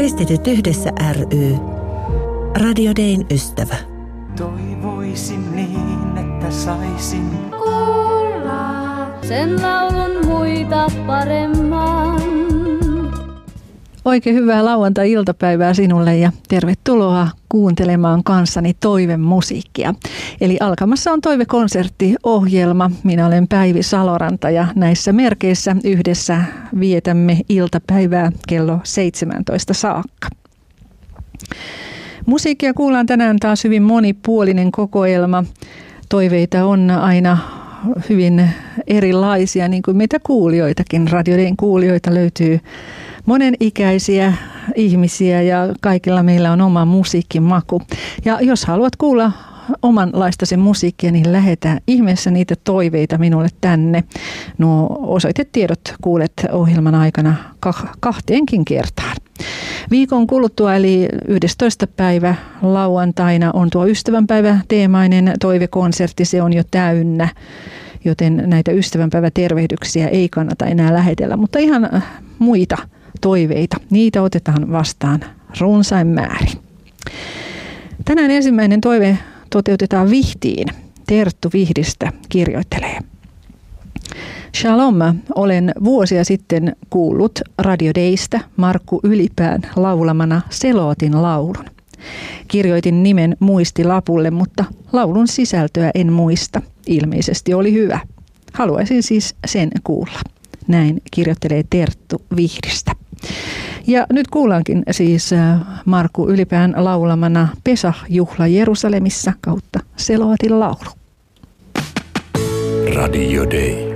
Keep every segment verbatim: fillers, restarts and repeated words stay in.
Kristityt yhdessä ry. Radio Dayn ystävä. Toivoisin niin, että saisin kuulla sen laulun muita paremman. Oikein hyvää lauantai-iltapäivää sinulle ja tervetuloa kuuntelemaan kanssani toivemusiikkia. Eli alkamassa on toivekonserttiohjelma. Minä olen Päivi Saloranta ja näissä merkeissä yhdessä vietämme iltapäivää kello seitsemäntoista saakka. Musiikkia kuullaan tänään taas hyvin monipuolinen kokoelma. Toiveita on aina hyvin erilaisia, niin kuin meitä kuulijoitakin. Radio Dayn kuulijoita löytyy monenikäisiä ihmisiä ja kaikilla meillä on oma musiikkimaku. Ja jos haluat kuulla omanlaistasi musiikkia, niin lähetä ihmeessä niitä toiveita minulle tänne. Nuo osoitetiedot kuulet ohjelman aikana kahteenkin kertaan. Viikon kuluttua eli yhdestoista päivä lauantaina on tuo ystävänpäivä teemainen toivekonsertti. Se on jo täynnä, joten näitä ystävänpäivätervehdyksiä ei kannata enää lähetellä, mutta ihan muita toiveita, niitä otetaan vastaan runsain määrin. Tänään ensimmäinen toive toteutetaan Vihtiin. Terttu Vihdistä kirjoittelee. Shalom, olen vuosia sitten kuullut Radio Daystä Markku Ylipään laulamana Selootin laulun. Kirjoitin nimen muistilapulle, mutta laulun sisältöä en muista. Ilmeisesti oli hyvä. Haluaisin siis sen kuulla. Näin kirjoittelee Terttu Vihdistä. Ja nyt kuullaankin siis Markku Ylipään laulamana Pesah-juhla Jerusalemissa kautta Selootin laulu. Radio Day.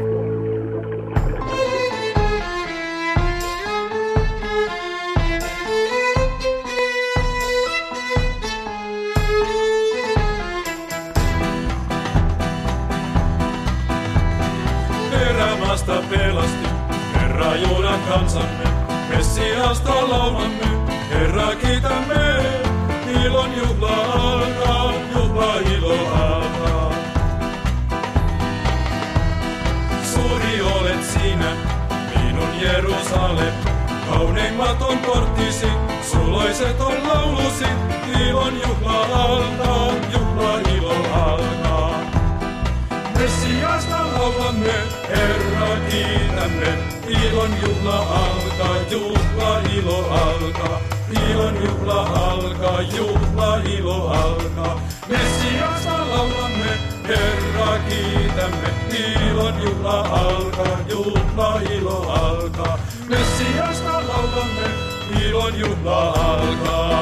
Erämaasta pelasti Herra Juudan kansamme, Messiasta laulamme, Herra kiitämme. Ilon juhla alkaa, juhla ilo alkaa. Suuri olet sinä, minun Jerusalem, kauneimmat on porttisi, suloiset on laulusi. Ilon juhla alkaa, juhla ilo alkaa. Messiasta laulamme, Herra kiitämme. Ilon juhla alkaa, juhla ilo alkaa. Ilon juhla alkaa, juhla ilo alkaa. Messiasta laulamme, Herra kiitämme. Ilon juhla alkaa, juhla ilo alkaa. Messiasta laulamme, ilon juhla alkaa.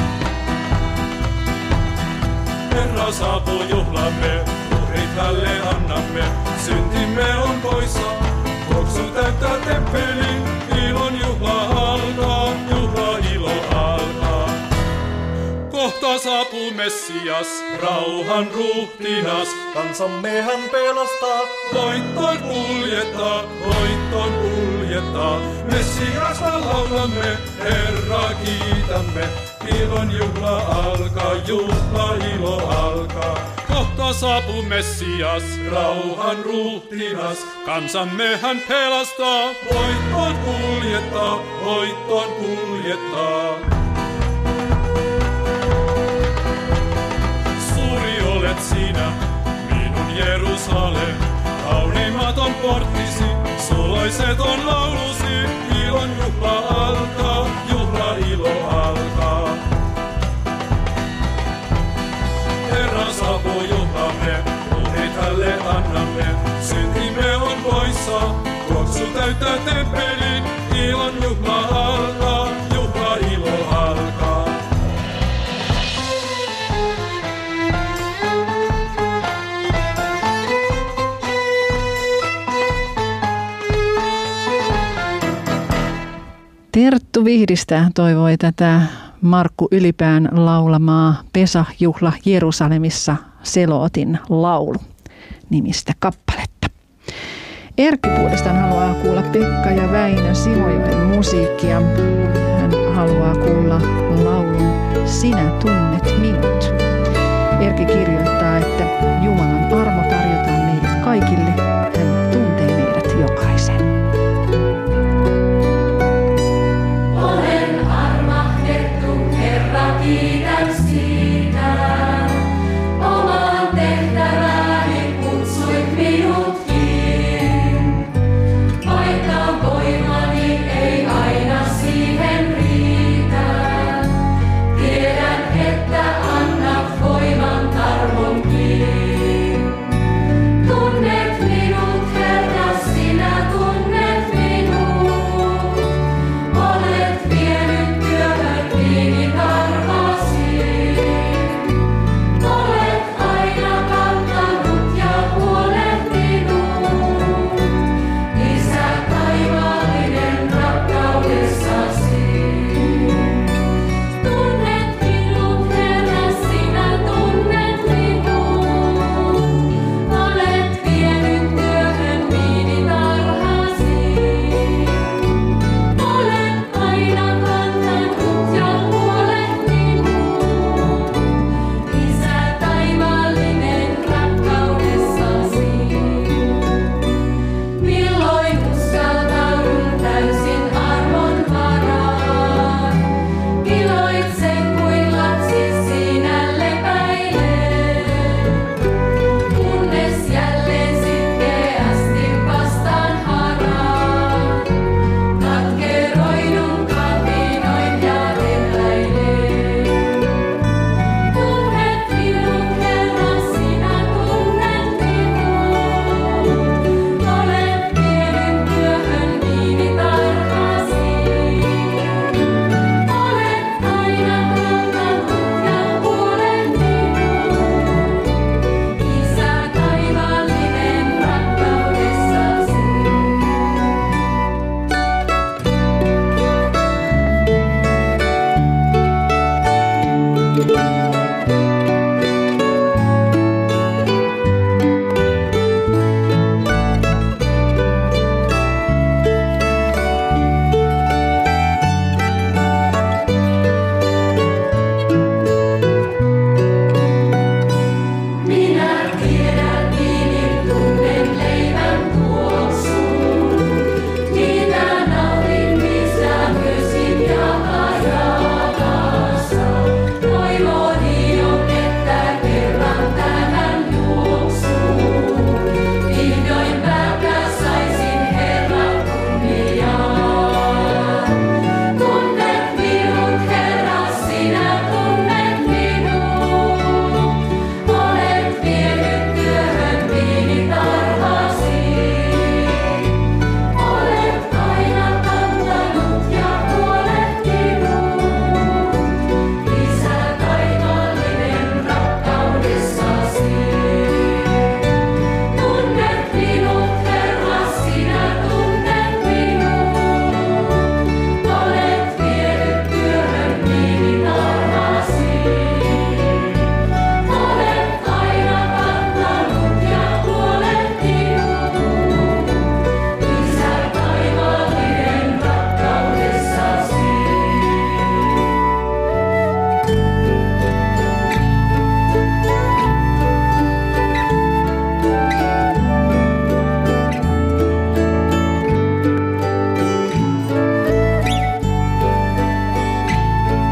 Herra saapuu juhlamme, uhrit hälle annamme. Syntimme on poissa, tuoksu täyttää temppelin. Ilon juhla alkaa, juhla ilo alkaa. Kohta saapuu Messias, rauhan ruhtinas. Kansamme hän pelastaa, voittoon kuljettaa, voittoon kuljettaa. Messiasta laulamme, Herra kiitämme. Ilon juhla alkaa, juhla ilo alkaa. Kohta saapuu Messias, rauhan ruhtinas. Kansamme hän pelastaa, voittoon kuljettaa, voittoon kuljettaa. Suuri olet sinä, minun Jerusalem, kauneimmat on porttisi, suloiset on laulusi. Ilon juhla alkaa, juhla ilo alkaa. Herra saapuu juhlamme, uhrit hälle annamme. Syntimme on poissa, tuoksu täyttää temppelin. Ilon juhla alkaa, juhla ilo alkaa. Terttu Vihdistä toivoi tätä Markku Ylipään laulamaa Pesah-juhla Jerusalemissa Selootin laulu nimistä kappaletta. Erkki puolestaan haluaa kuulla Pekka ja Väinö Simojoen musiikkia. Hän haluaa kuulla laulun Sinä tunnet minut. Erkki kirjoittaa, että Jumalan armo tarjotaan meille kaikille. Hän tuntee meidät jokaisen. Olen armahtunut.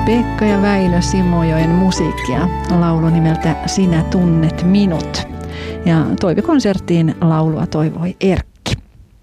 Pekka ja Väinö Simojoen musiikkia, laulu nimeltä Sinä tunnet minut. Ja toivekonserttiin laulua toivoi Erkki.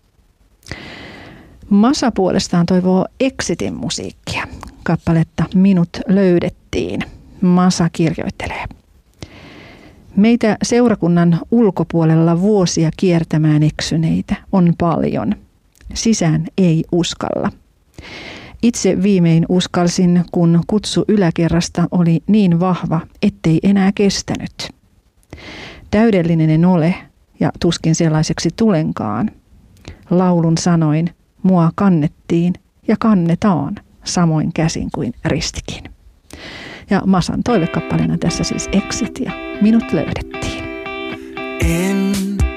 Masa puolestaan toivoo Exitin musiikkia. Kappaletta Minut löydettiin. Masa kirjoittelee. Meitä seurakunnan ulkopuolella vuosia kiertämään eksyneitä on paljon. Sisään ei uskalla. Itse viimein uskalsin, kun kutsu yläkerrasta oli niin vahva, ettei enää kestänyt. Täydellinen en ole, ja tuskin sellaiseksi tulenkaan. Laulun sanoin, mua kannettiin ja kannetaan, samoin käsin kuin ristikin. Ja Masan toivekappaleena tässä siis Exit ja Minut löydettiin. En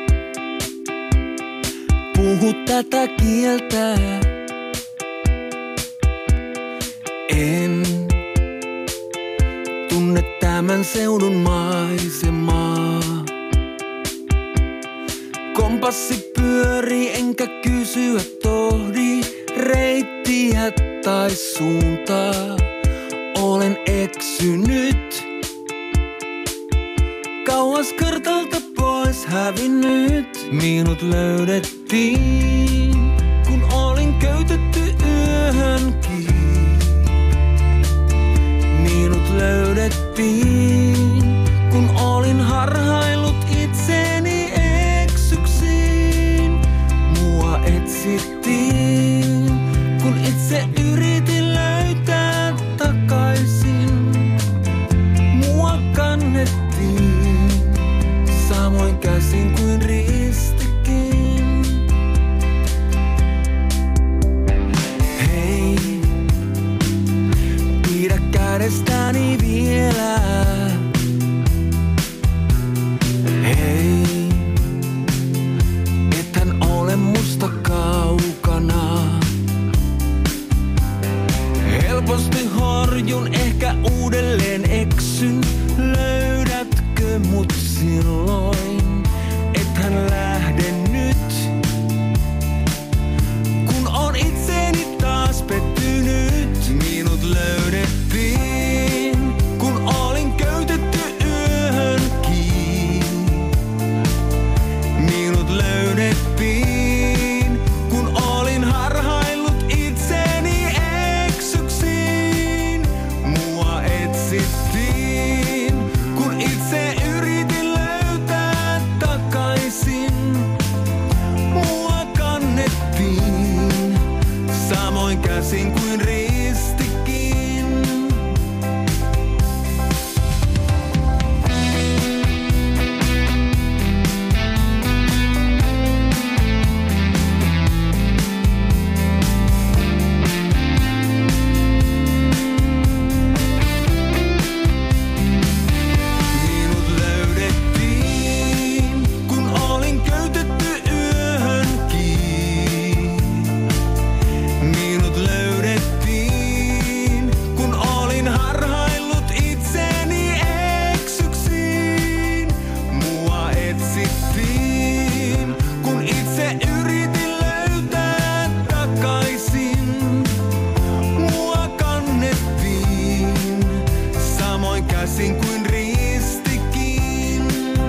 puhu tätä kieltä. En tunne tämän seudun maisemaa. Kompassi pyörii enkä kysyä tohdi reittiä tai suuntaa. Olen eksynyt, kauas kartalta pois hävinnyt. Minut löydettiin, kun olin köytetty yöhönkin. Minut löydettiin, kun olin harhaillut itseni eksyksiin. Mua etsittiin, kun itse yritin löytää takaisin. Mua kannettiin, samoin käsin kuin ristikin. Hei, pidä kädestäni vielä. Hei, ethän ole musta kaukana. Helposti horjun, ehkä uudelleen eksyn. Löydätkö mut silloin? Ethän lähde nyt, kun on itseni taas pettynyt. Minut löydettiin, kun olin köytetty yöhönkin. Minut löydettiin, kun olin harhaillut itseni eksyksiin. Mua etsittiin, kun itse yritin löytää takaisin. Mua kannettiin, samoin käsin kuin ristikin. Minut löydettiin, kun olin köytetty yöhönkin. Minut löydettiin, kun olin harhaillut itseni eksyksiin. Mua etsittiin, kun itse yritin löytää takaisin. Mua kannettiin, samoin käsin kuin ristikin.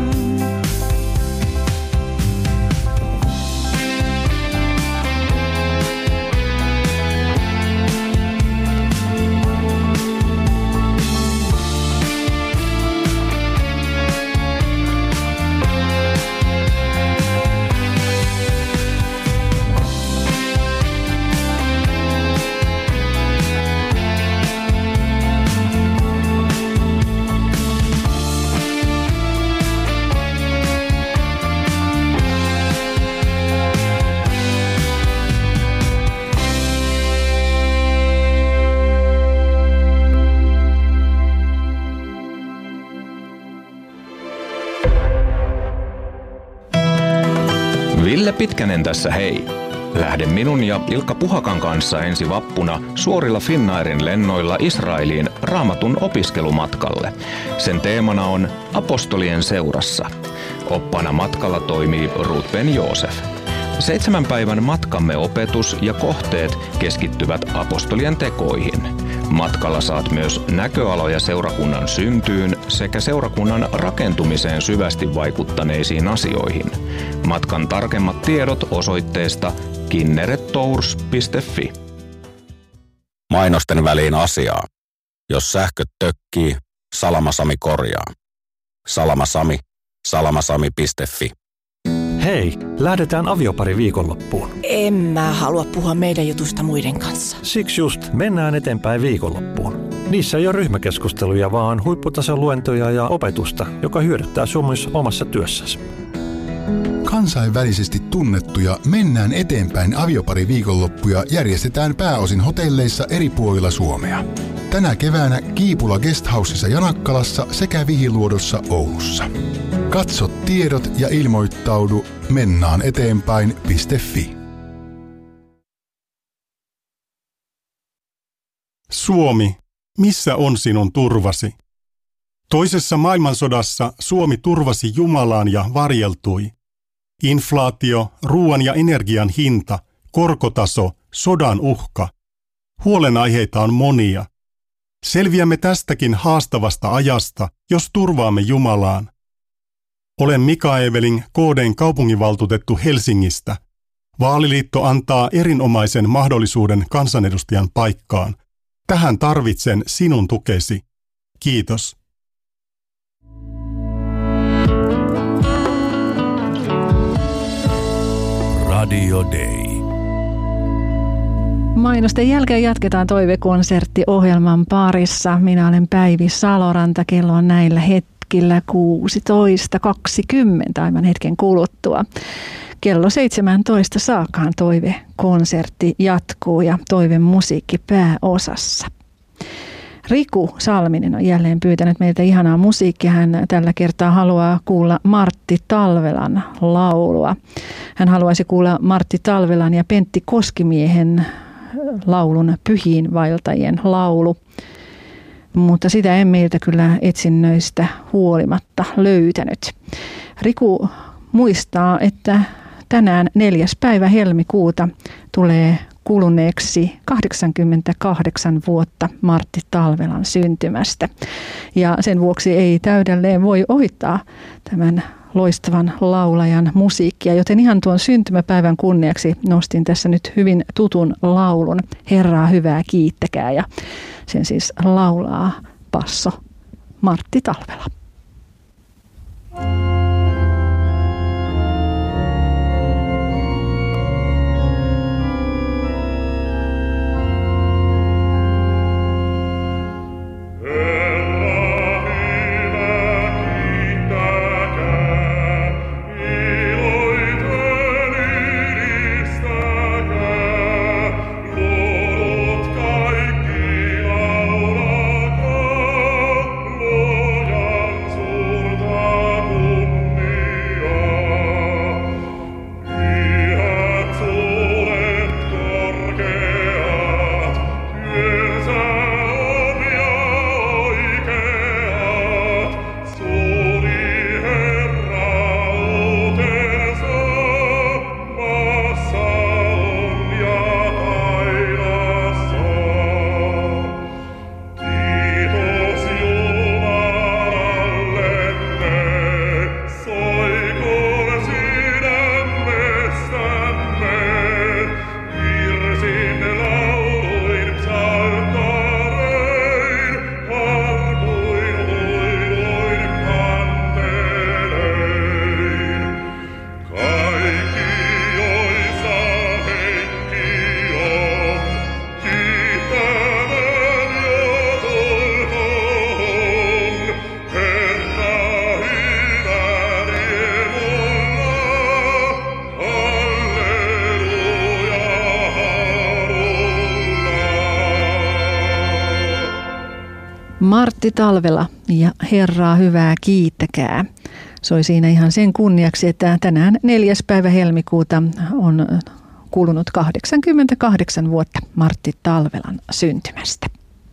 Ville Pitkänen tässä hei. Lähden minun ja Ilkka Puhakan kanssa ensi vappuna suorilla Finnairin lennoilla Israeliin Raamatun opiskelumatkalle. Sen teemana on Apostolien seurassa. Oppana matkalla toimii Ruth Ben Joosef. Seitsemän päivän matkamme opetus ja kohteet keskittyvät apostolien tekoihin. Matkalla saat myös näköaloja seurakunnan syntyyn sekä seurakunnan rakentumiseen syvästi vaikuttaneisiin asioihin. Matkan tarkemmat tiedot osoitteesta kinneretours piste fi. Mainosten väliin asiaa. Jos sähköt tökkii, Salamasami korjaa. Salamasami, salamasami piste fi. Hei, lähdetään aviopari viikonloppuun. En mä halua puhua meidän jutusta muiden kanssa. Siksi just mennään eteenpäin viikonloppuun. Niissä ei ole ryhmäkeskusteluja, vaan huipputason luentoja ja opetusta, joka hyödyttää sinua myös omassa työssäsi. Kansainvälisesti tunnettuja Mennään eteenpäin aviopari viikonloppuja järjestetään pääosin hotelleissa eri puolilla Suomea. Tänä keväänä Kiipula Guesthouseissa Janakkalassa sekä Vihiluodossa Oulussa. Katso tiedot ja ilmoittaudu mennään eteenpäin piste fi. Suomi, missä on sinun turvasi? Toisessa maailmansodassa Suomi turvasi Jumalaan ja varjeltui. Inflaatio, ruoan ja energian hinta, korkotaso, sodan uhka. Huolenaiheita on monia. Selviämme tästäkin haastavasta ajasta, jos turvaamme Jumalaan. Olen Mika Eveling, K D:n kaupunginvaltuutettu Helsingistä. Vaaliliitto antaa erinomaisen mahdollisuuden kansanedustajan paikkaan. Tähän tarvitsen sinun tukesi. Kiitos. Radio Day. Mainosten jälkeen jatketaan toivekonsertti-ohjelman parissa. Minä olen Päivi Saloranta. Kello on näillä hetkillä kuusitoista kaksikymmentä aivan hetken kuluttua. Kello seitsemäntoista saakaan toivekonsertti jatkuu ja toivemusiikki pääosassa. Riku Salminen on jälleen pyytänyt meiltä ihanaa musiikkia. Hän tällä kertaa haluaa kuulla Martti Talvelan laulua. Hän haluaisi kuulla Martti Talvelan ja Pentti Koskimiehen laulun Pyhiinvaeltajien laulu. Mutta sitä en meiltä kyllä etsinnöistä huolimatta löytänyt. Riku muistaa, että tänään neljäs päivä helmikuuta tulee kuluneeksi kahdeksankymmentäkahdeksan vuotta Martti Talvelan syntymästä. Ja sen vuoksi ei täydelleen voi ohittaa tämän loistavan laulajan musiikkia, joten ihan tuon syntymäpäivän kunniaksi nostin tässä nyt hyvin tutun laulun Herraa hyvää kiittäkää, ja sen siis laulaa basso Martti Talvela. Martti Talvela ja Herraa hyvää kiittäkää. Soi siinä ihan sen kunniaksi, että tänään neljäs päivä helmikuuta on kulunut kahdeksankymmentäkahdeksan vuotta Martti Talvelan syntymästä.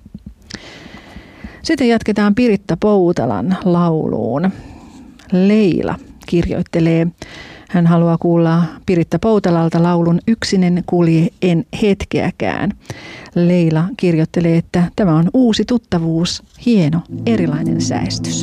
Sitten jatketaan Piritta Poutalan lauluun. Leila kirjoittelee Hän haluaa kuulla Piritta Poutalalta laulun Yksinen kulje en hetkeäkään. Leila kirjoittelee, että tämä on uusi tuttavuus, hieno, erilainen säestys.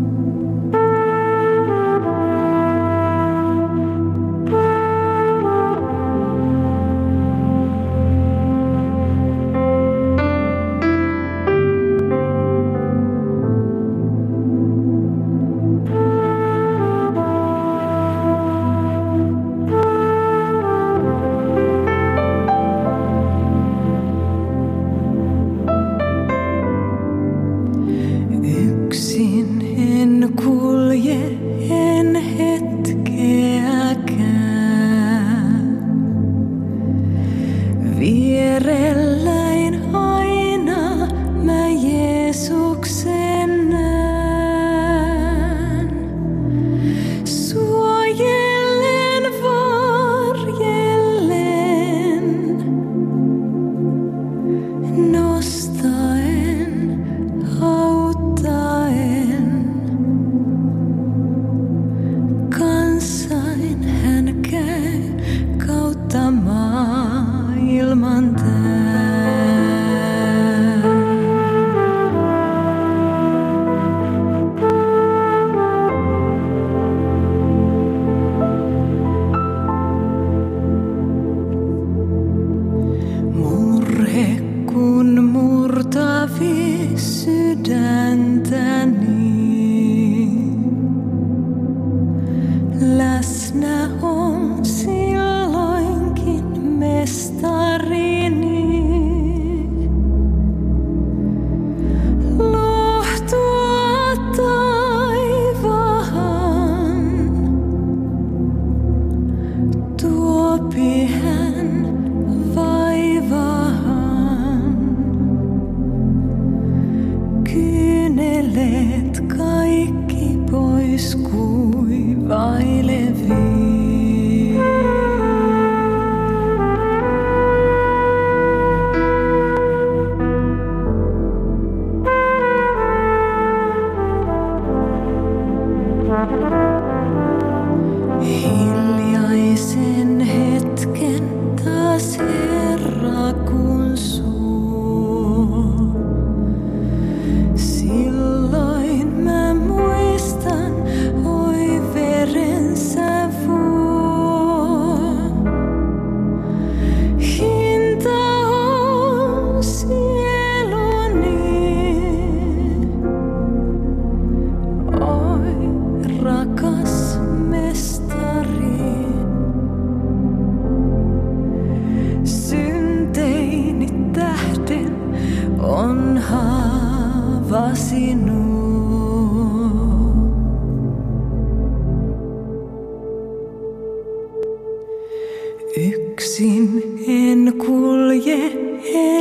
Yksin en kulje, en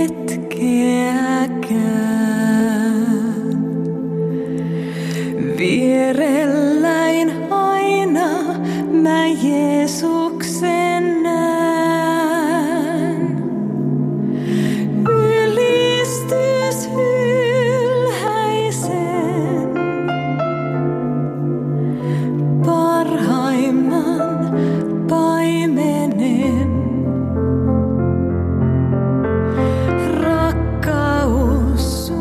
hetkeäkään. Vierelläin aina mä Jeesuksen näen. Ylistys ylhäisen, parhaimman rakkaus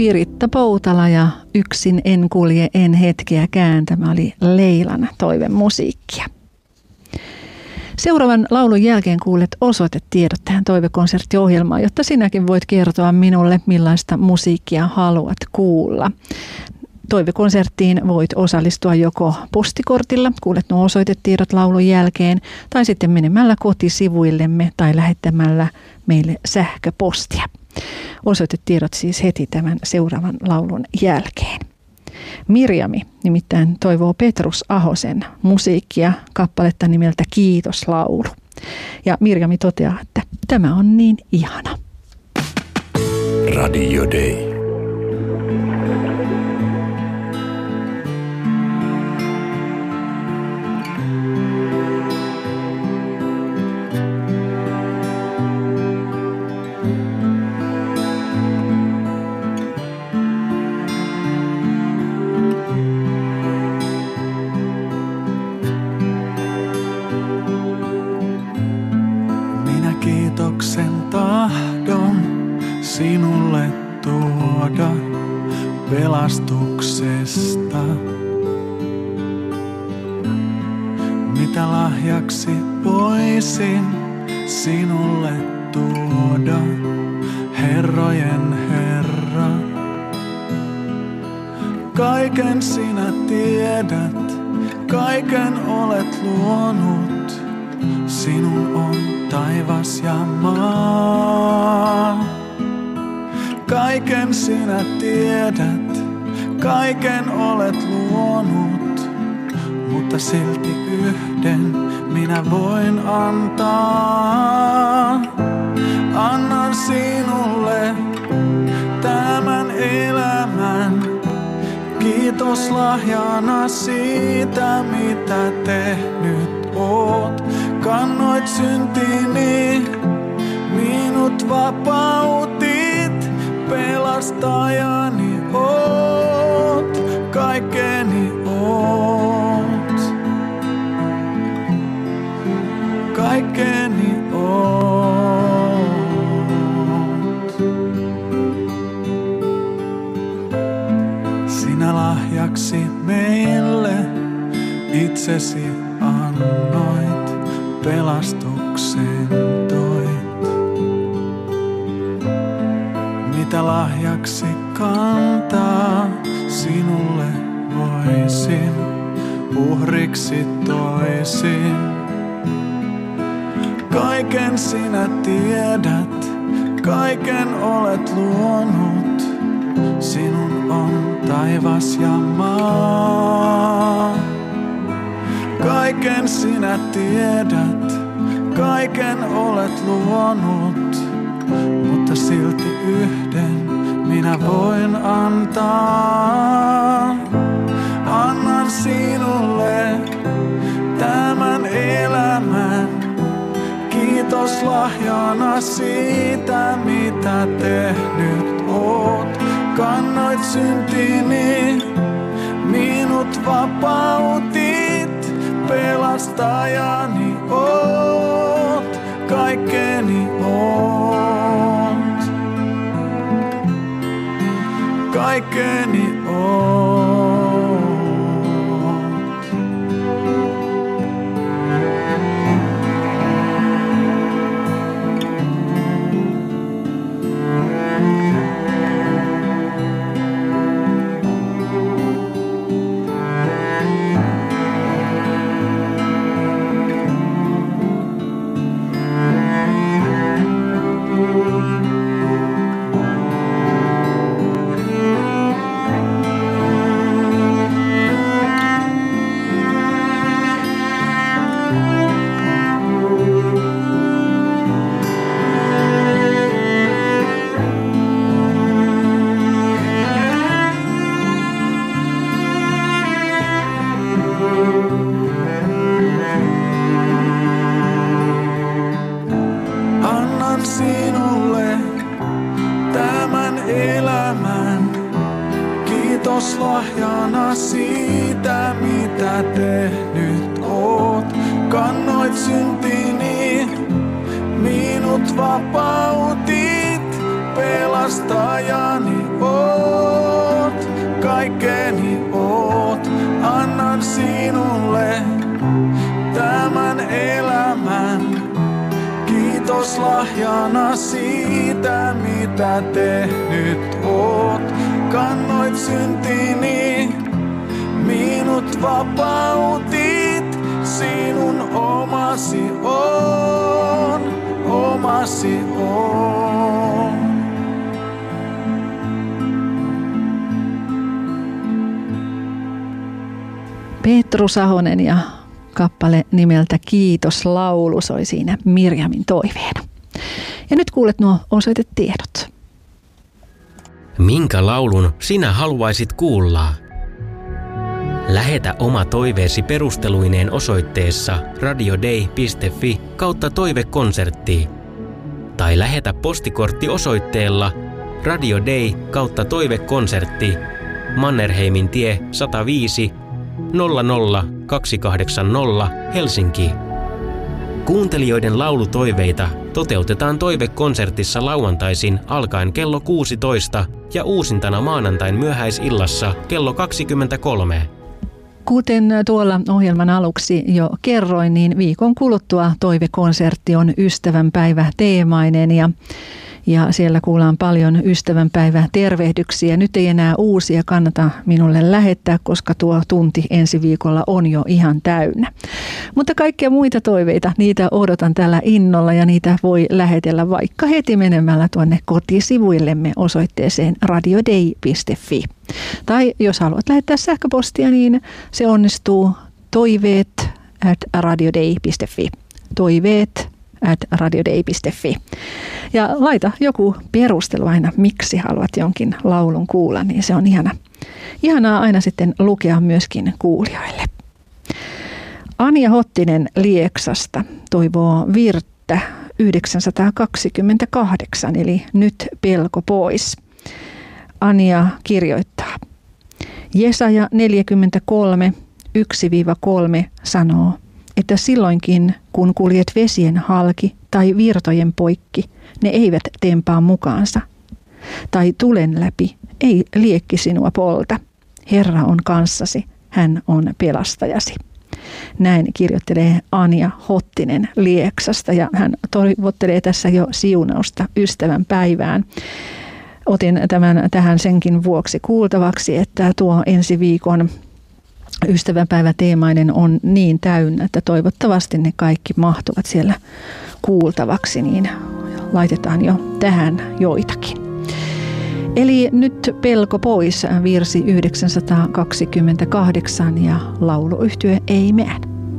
Piritta Poutala ja Yksin en kulje, en hetkeäkään. Tämä oli Leilan toivemusiikkia. Seuraavan laulun jälkeen kuulet osoitetiedot tähän toivekonserttiohjelmaan, jotta sinäkin voit kertoa minulle, millaista musiikkia haluat kuulla. Toivekonserttiin voit osallistua joko postikortilla, kuulet nuo osoitetiedot laulun jälkeen, tai sitten menemällä kotisivuillemme tai lähettämällä meille sähköpostia. Osoitetiedot siis heti tämän seuraavan laulun jälkeen. Mirjami nimittäin toivoo Petrus Ahosen musiikkia kappaletta nimeltä Kiitoslaulu. Ja Mirjami toteaa, että tämä on niin ihana. Radio Day. Sinulle tuoda pelastuksesta, mitä lahjaksi voisin sinulle tuoda, herrojen Herra. Kaiken sinä tiedät, kaiken olet luonut, sinun on taivas ja maa. Kaiken sinä tiedät, kaiken olet luonut, mutta silti yhden minä voin antaa. Annan sinulle tämän elämän, kiitoslahjana siitä, mitä tehnyt oot. Kannoit syntini, minut vapautit. Pelastajani oot, kaikkeni oot, kaikkeni oot. Sinä lahjaksi meille itsesi annoit, pelastuksen toit. Mitä lahjaksi kantaa sinulle voisin, uhriksi toisin. Kaiken sinä tiedät, kaiken olet luonut, sinun on taivas ja maa. Kaiken sinä tiedät, kaiken olet luonut, mutta silti yhden minä voin antaa. Annan sinulle tämän elämän, kiitoslahjana siitä, mitä tehnyt oot. Kannoit syntini, minut vapautit, pelastajani oot, kaikkeni oot, kaikkeni oot. Lahjana siitä, mitä tehnyt oot. Kannoit syntini, minut vapautit, pelastajani oot, kaikkeni oot. Annan sinulle tämän elämän. Kiitos lahjana siitä, mitä tehnyt oot. Kannoit syntini, minut vapautit. Sinun omasi on, omasi on. Petrus Ahonen ja kappale nimeltä Kiitos laulu soi siinä Mirjamin toiveena. Ja nyt kuulet nuo osoitetiedot. Minkä laulun sinä haluaisit kuulla? Lähetä oma toiveesi perusteluineen osoitteessa radiodei piste fi kautta toivekonsertti. Tai lähetä postikortti osoitteella radiodei kautta toivekonsertti Mannerheimin tie sata viisi nolla nolla kaksi kahdeksan nolla Helsinki. Kuuntelijoiden laulutoiveita toteutetaan toivekonsertissa lauantaisin alkaen kello kuusitoista ja uusintana maanantain myöhäisillassa kello kaksikymmentäkolme. Kuten tuolla ohjelman aluksi jo kerroin, niin viikon kuluttua toivekonsertti on ystävänpäivä teemainen ja Ja siellä kuullaan paljon ystävänpäivä tervehdyksiä. Nyt ei enää uusia kannata minulle lähettää, koska tuo tunti ensi viikolla on jo ihan täynnä. Mutta kaikkia muita toiveita, niitä odotan tällä innolla ja niitä voi lähetellä vaikka heti menemällä tuonne kotisivuillemme osoitteeseen radiodei piste fi. Tai jos haluat lähettää sähköpostia, niin se onnistuu toiveet at radiodei piste fi. Toiveet at radiodei piste fi. Ja laita joku perustelu aina, miksi haluat jonkin laulun kuulla, niin se on ihana. Ihanaa aina sitten lukea myöskin kuulijoille. Anja Hottinen Lieksasta toivoo virttä yhdeksänsataakaksikymmentäkahdeksan, eli Nyt pelko pois. Anja kirjoittaa. Jesaja neljäkymmentäkolme yksi kolme sanoo, että silloinkin kun kuljet vesien halki tai virtojen poikki, ne eivät tempaa mukaansa. Tai tulen läpi, ei liekki sinua polta. Herra on kanssasi, hän on pelastajasi. Näin kirjoittelee Anja Hottinen Lieksasta ja hän toivottelee tässä jo siunausta ystävän päivään. Otin tämän tähän senkin vuoksi kuultavaksi, että tuo ensi viikon ystävänpäiväteemainen on niin täynnä, että toivottavasti ne kaikki mahtuvat siellä kuultavaksi, niin laitetaan jo tähän joitakin. Eli Nyt pelko pois, virsi yhdeksänsataakaksikymmentäkahdeksan ja lauluyhtye Ei meä.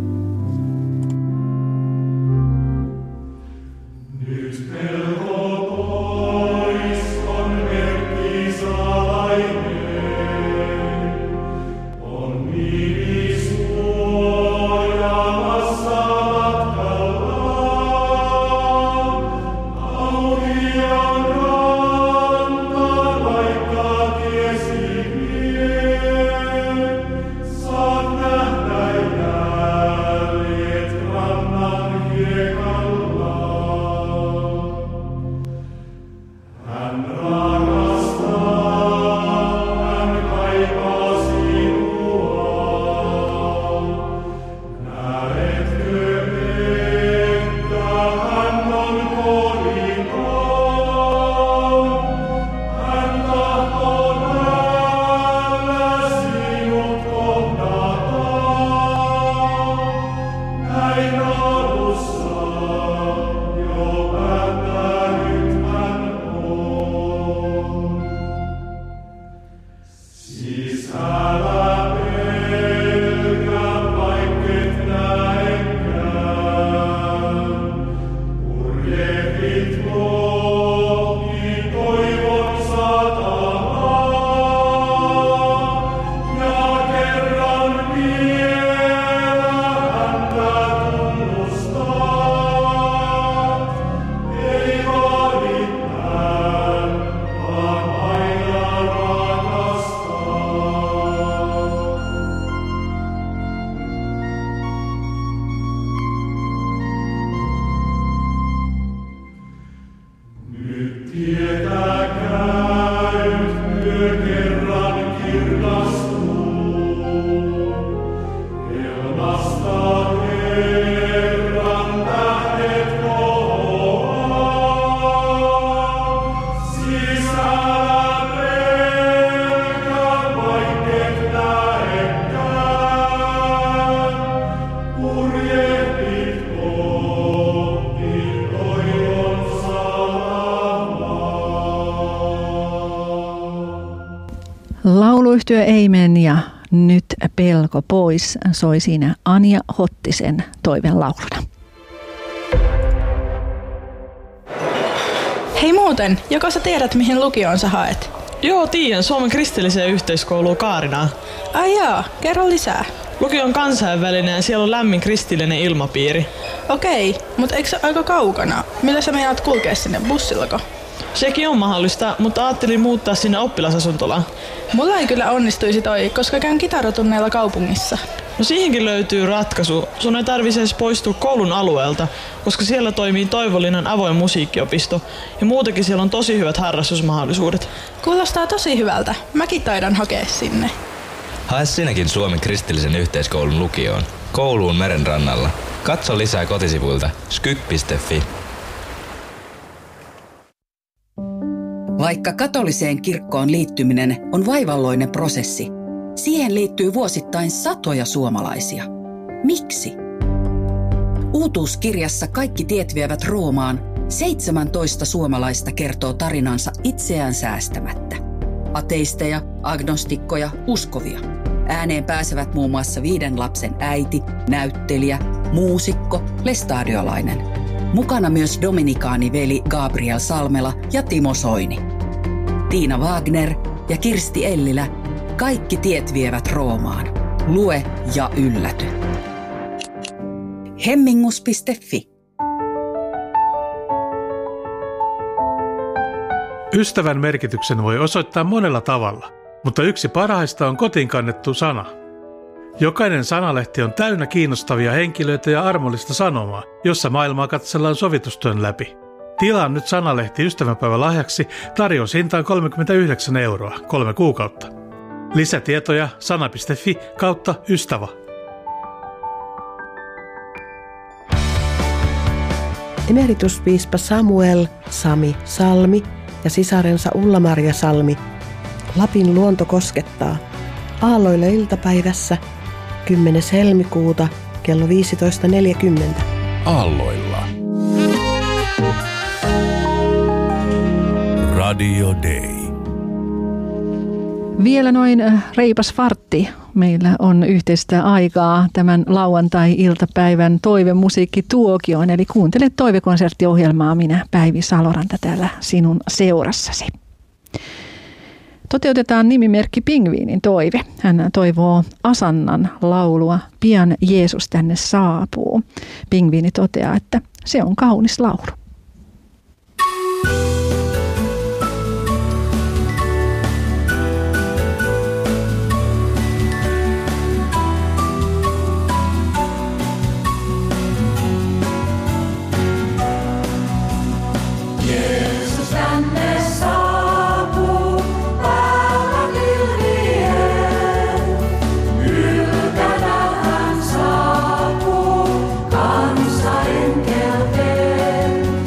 Nyt pelko pois on merkki salainen. Lauluyhtye Eimen ja Nyt pelko pois soi siinä Anja Hottisen toivelauluna. Hei muuten, joko sä tiedät mihin lukioon sä haet? Joo, tiedän. Suomen kristilliseen yhteiskouluun Kaarinaan. Ai jaa, kerro lisää. Lukio on kansainvälinen ja siellä on lämmin kristillinen ilmapiiri. Okei, mutta eikö se aika kaukana? Millä sä meinaat kulkea sinne, bussillako? Sekin on mahdollista, mutta ajattelin muuttaa sinne oppilasasuntolaan. Mulla ei kyllä onnistuisi toi, koska käyn kitaratunneilla kaupungissa. No siihenkin löytyy ratkaisu. Sun ei tarvitse edes poistua koulun alueelta, koska siellä toimii Toivolinnan avoin musiikkiopisto. Ja muutenkin siellä on tosi hyvät harrastusmahdollisuudet. Kuulostaa tosi hyvältä. Mäkin taidan hakea sinne. Hae sinäkin Suomen kristillisen yhteiskoulun lukioon. Kouluun merenrannalla. Katso lisää kotisivuilta skyk piste fi. Vaikka katoliseen kirkkoon liittyminen on vaivalloinen prosessi, siihen liittyy vuosittain satoja suomalaisia. Miksi? Uutuuskirjassa Kaikki tiet vievät Roomaan seitsemäntoista suomalaista kertoo tarinansa itseään säästämättä. Ateisteja, agnostikkoja, uskovia. Ääneen pääsevät muun muassa viiden lapsen äiti, näyttelijä, muusikko, lestadiolainen. Mukana myös dominikaaniveli Gabriel Salmela ja Timo Soini. Tiina Wagner ja Kirsti Ellilä. Kaikki tiet vievät Roomaan. Lue ja ylläty. hemmingus piste fi. Ystävän merkityksen voi osoittaa monella tavalla, mutta yksi parhaista on kotiin kannettu sana. Jokainen sanalehti on täynnä kiinnostavia henkilöitä ja armollista sanomaa, jossa maailmaa katsellaan sovitustyön läpi. Tilaa nyt sanalehti ystävänpäivän lahjaksi, tarjoushintaan kolmekymmentäyhdeksän euroa, kolme kuukautta. Lisätietoja sana piste fi kautta ystävä. Emerituspiispa Samuel Sami Salmi ja sisarensa Ulla-Maria Salmi. Lapin luonto koskettaa. Aalloilla iltapäivässä kymmenes helmikuuta kello viisitoista neljäkymmentä. Aalloilla. Radio Day. Vielä noin reipas vartti meillä on yhteistä aikaa tämän lauantai-iltapäivän toivemusiikkituokioon. Eli kuuntele toivekonserttiohjelmaa, minä Päivi Saloranta täällä sinun seurassasi. Toteutetaan nimimerkki Pingviinin toive. Hän toivoo Asannan laulua Pian Jeesus tänne saapuu. Pingviini toteaa, että se on kaunis laulu. Saapuu kansa enkelten.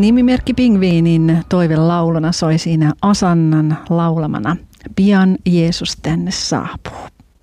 Nimimerkki Pingviinin toivelauluna soi siinä Asannan laulamana Pian Jeesus tänne saapuu.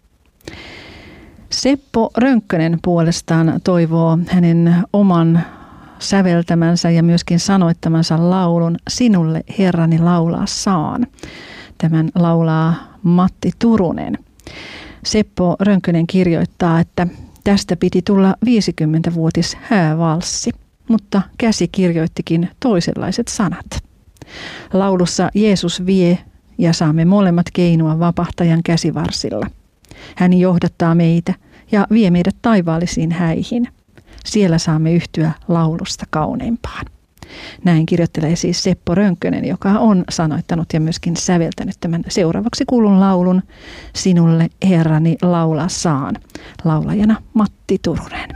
Seppo Rönkkönen puolestaan toivoo hänen oman säveltämänsä ja myöskin sanoittamansa laulun Sinulle Herrani laulaa saan. Tämän laulaa Matti Turunen. Seppo Rönkkönen kirjoittaa, että tästä piti tulla viisikymmenvuotis häävalssi, mutta käsi kirjoittikin toisenlaiset sanat. Laulussa Jeesus vie ja saamme molemmat keinua vapahtajan käsivarsilla. Hän johdattaa meitä ja vie meidät taivaallisiin häihin. Siellä saamme yhtyä laulusta kauneimpaan. Näin kirjoittelee siis Seppo Rönkkönen, joka on sanoittanut ja myöskin säveltänyt tämän seuraavaksi kuulun laulun Sinulle Herrani laulaa saan. Laulajana Matti Turunen.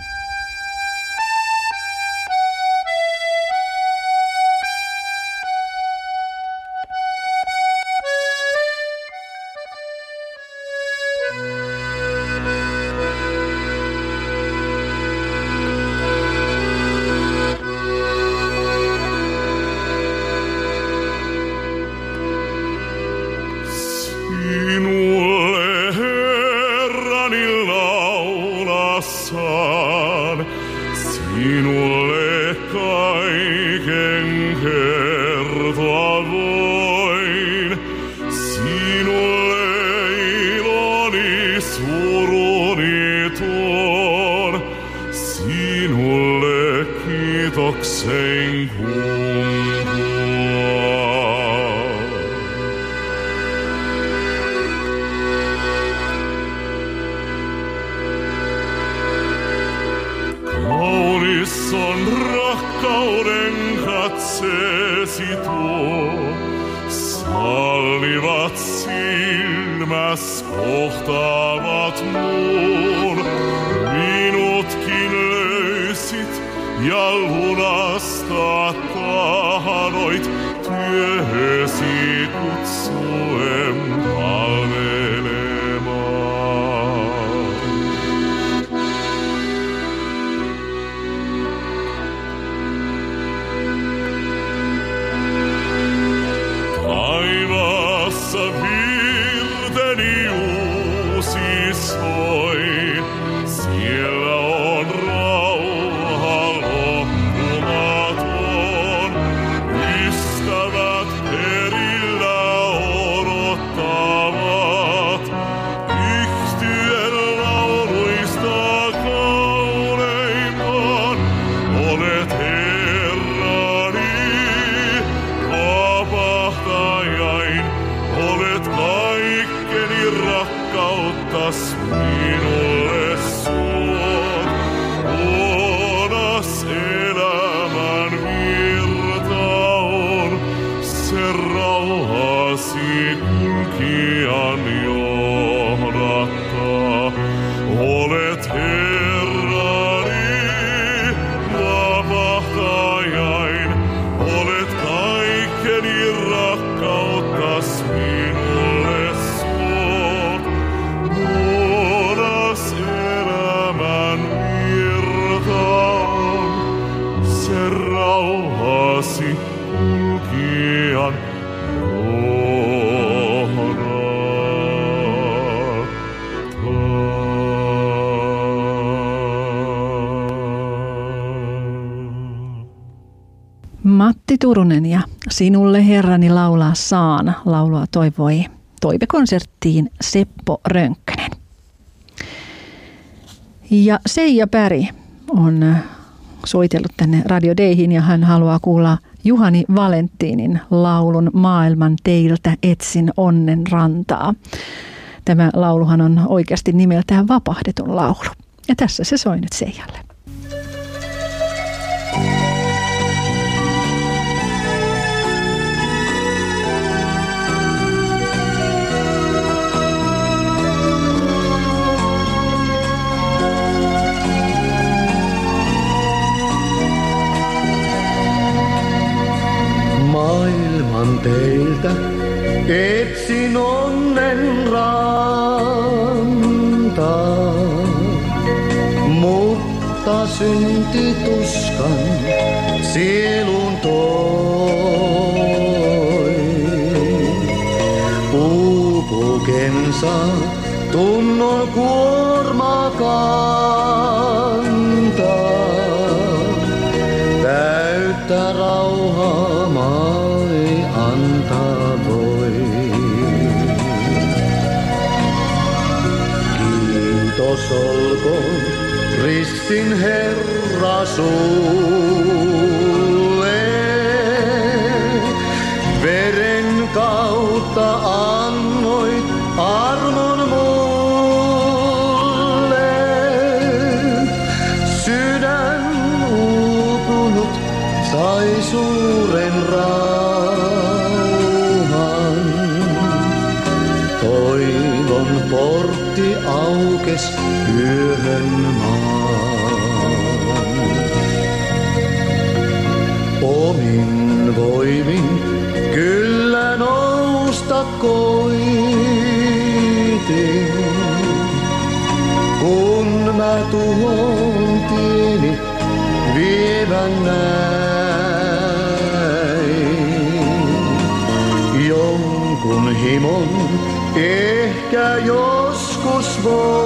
Matti Turunen ja Sinulle Herrani laulaa saan. Laulua toivoi toivekonserttiin Seppo Rönkkönen. Ja Seija Päri on soitellut tänne Radio Dayhin ja hän haluaa kuulla Juhani Valentinin laulun Maailman teiltä etsin onnen rantaa. Tämä lauluhan on oikeasti nimeltään Vapahdetun laulu. Ja tässä se soi nyt Seijalle. Maailman teiltä etsin onnen rantaa, mutta mutta synti tuskan sielun toi. Uupukensa tunnon kuorma kantaa, täyttä rauhaa mai antaa voi. Kiitos olkoon ristin Herra sulle, veren kautta annoit armon mulle. Sydän uupunut sai suuren rauhan, toivon portti aukes yöhön maan. Omin voimin kyllä nousta koitin, kun mä tuhon tieni vievän näin. Jonkun himon ehkä joskus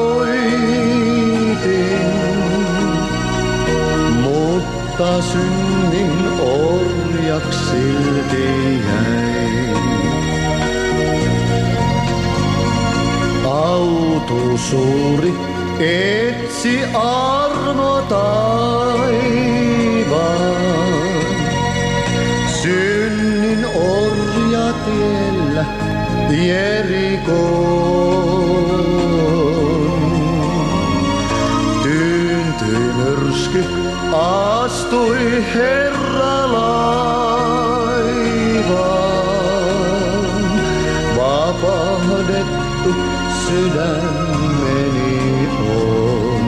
voitin, mutta synnin orjaksi silti jäin. Autu suuri etsi armo taivaan, synnin orja tiellä Jerikoon. Tyyntyi myrsky, astui Herra laivaan, vapahdettu sydämeni on.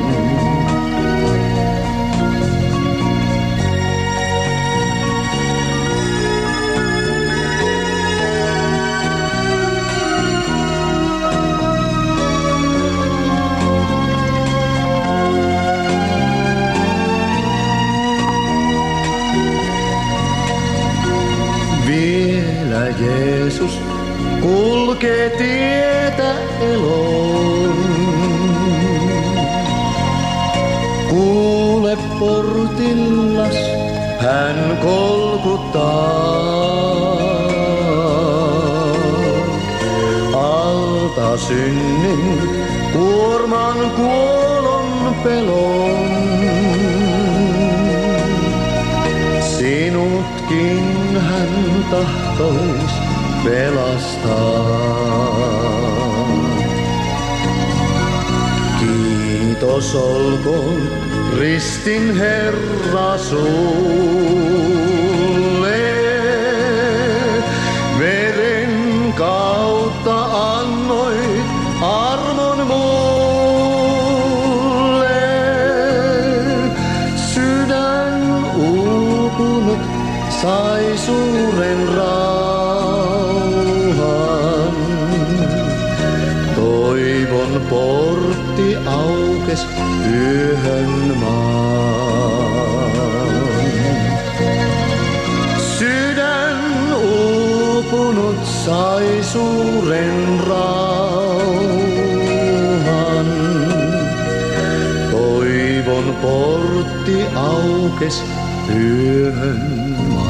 Vielä Jeesus kulkee tietä eloon. Kuule portillas hän kolkuttaa. Alta synnin kuorman kuolon pelon. Sinutkin hän tahtois pelastaa. Kiitos olkoon ristin Herra sulle, veren kautta annoit armon mulle. Sydän uupunut sai suuren rauhan, toivon portti aukes yöhön maan. Sydän uupunut sai suuren rauhan, toivon portti aukes yöhön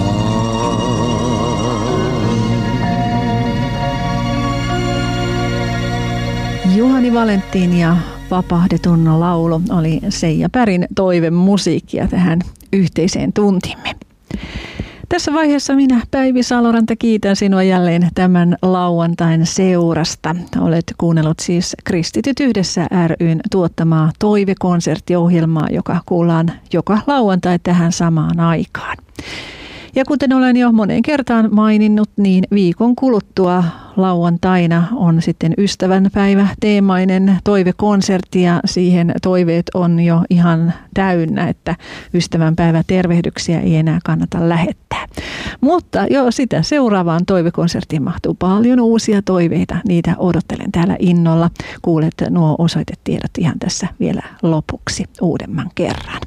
Juhani Valentin ja Vapahdetun laulu oli Seija Pärin toivemusiikkia tähän yhteiseen tuntimme. Tässä vaiheessa minä, Päivi Saloranta, kiitän sinua jälleen tämän lauantain seurasta. Olet kuunnellut siis Kristityt yhdessä ry:n tuottamaa toivekonserttiohjelmaa, joka kuullaan joka lauantai tähän samaan aikaan. Ja kuten olen jo moneen kertaan maininnut, niin viikon kuluttua lauantaina on sitten ystävänpäivä teemainen toivekonsertti ja siihen toiveet on jo ihan täynnä, että ystävänpäivä tervehdyksiä ei enää kannata lähettää. Mutta jo sitä seuraavaan toivekonserttiin mahtuu paljon uusia toiveita. Niitä odottelen täällä innolla. Kuulet nuo osoitetiedot ihan tässä vielä lopuksi uudemman kerran.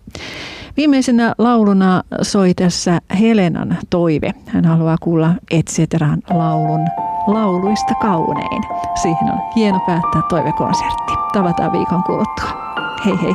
Viimeisenä lauluna soi tässä Helenan toive. Hän haluaa kuulla Et ceteran laulun lauluista kaunein. Siihen on hieno päättää toivekonsertti. Tavataan viikon kuluttua. Hei hei!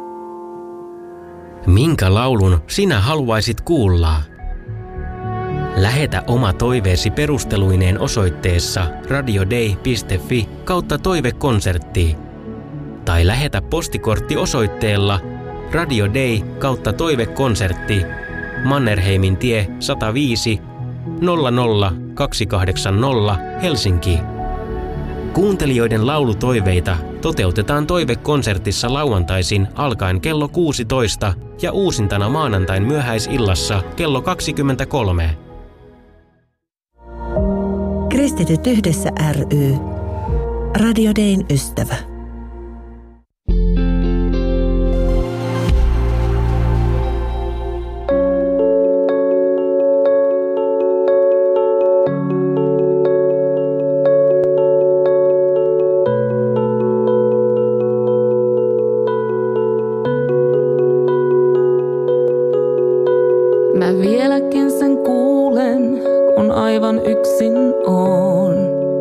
Minkä laulun sinä haluaisit kuulla? Lähetä oma toiveesi perusteluineen osoitteessa radiodei piste fi kautta toivekonsertti. Tai lähetä postikortti osoitteella radiodei kautta toivekonsertti Mannerheimin tie sata viisi nolla nolla kaksi kahdeksan nolla Helsinki. Kuuntelijoiden laulutoiveita toteutetaan toivekonsertissa lauantaisin alkaen kello kuusitoista ja uusintana maanantain myöhäisillassa kello kaksikymmentäkolme. Kristityt yhdessä ry. Radio Dayn ystävä. Mä vieläkin sen kuulen, kun aivan yksin oon.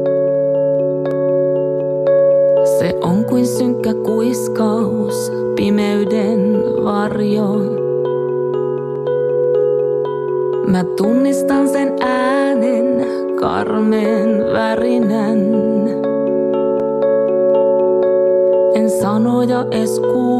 Se on kuin synkkä kuiskaus, pimeyden varjo. Mä tunnistan sen äänen, karmeen värinän. En sanoja edes kuule.